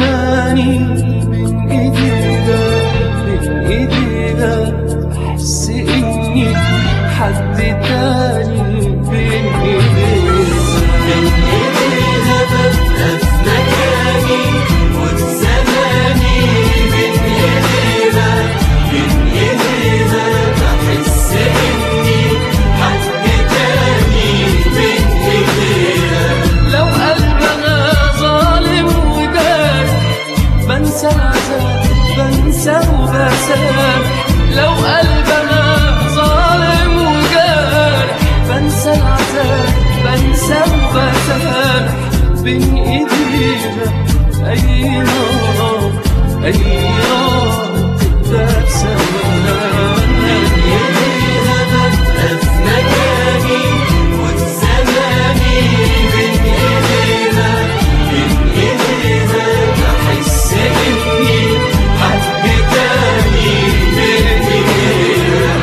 زماني من ايديها من ايديها، بحس اني حد تاني بين ايديها. من ايديها ببقى في مكاني وفي زماني، من ايديها من ايديها بحس اني حد تاني بين ايديها. لو قلبنا ظالم وجارح بنسى العذاب بنسى وبسامح. لو قلبنا ظالم وجارح بنسى العذاب بنسى وبسامح. بين ايدينا اي نار اي نار تقدر سماها. من ايديها ببقى في مكاني وفي زماني، من ايديها من ايديها بحس اني حد تاني بين ايديها.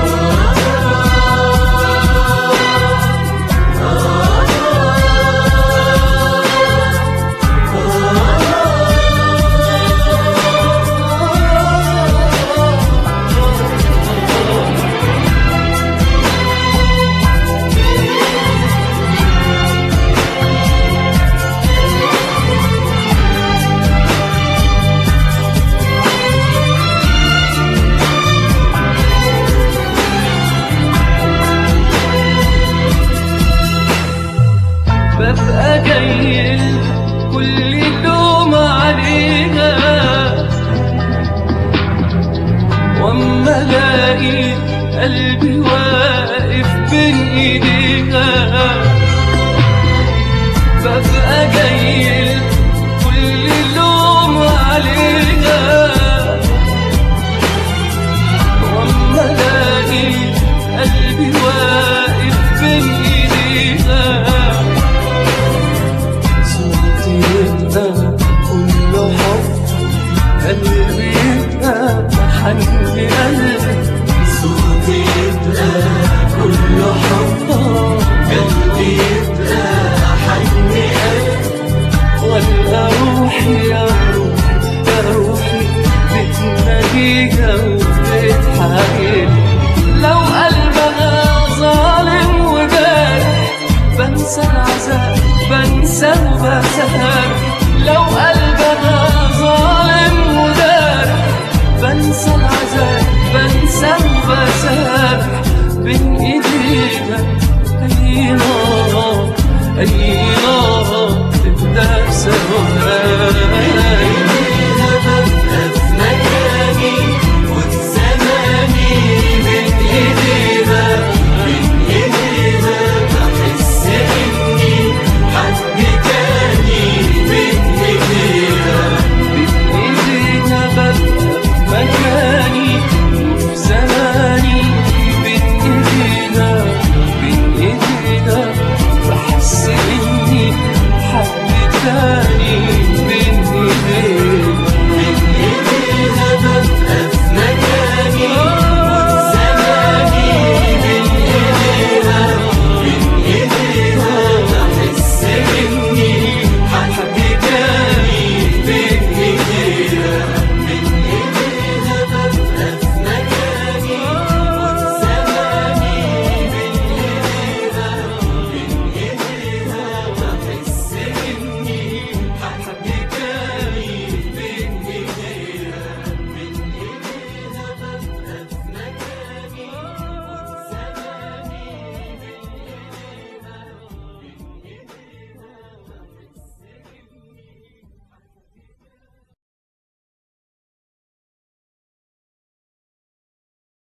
ببقى جاي كل يوم عليها، واما الاقي قلبي واقف بين ايديها. ببقى جاي كل يوم عليها، واما الاقي قلبي واقف بين ايديها. يبقى كله حب قلبي يبقى محن قلبي. صوتي يبقى كله حب قلبي يبقى حن قلبي. ولا روحي يا روحي يا روحي بتناديها وبتحايل. لو قلبها ظالم وجارح بنسى العذاب بنسى وبسامح. لو قلبها ظالم وجارح بنسى العذاب بنسى وبسامح. بين ايدينا اي نار اي نار تقدر سماها.